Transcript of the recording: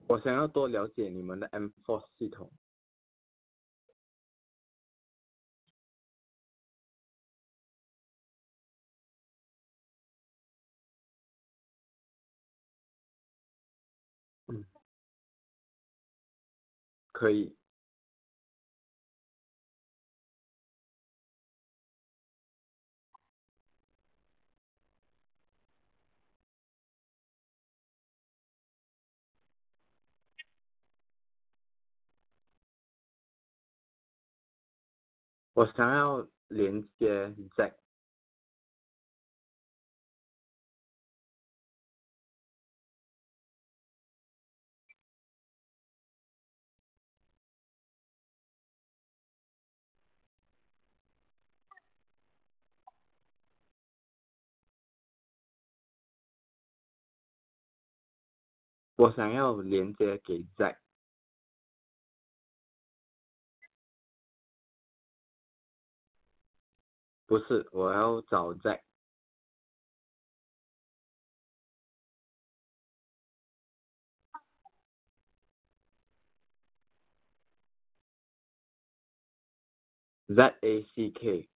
我想要多了解你们的 M4 系统。嗯，可以。我想要连接 Z。我想要连接给 Z。不是，我要找 Z。ZACK。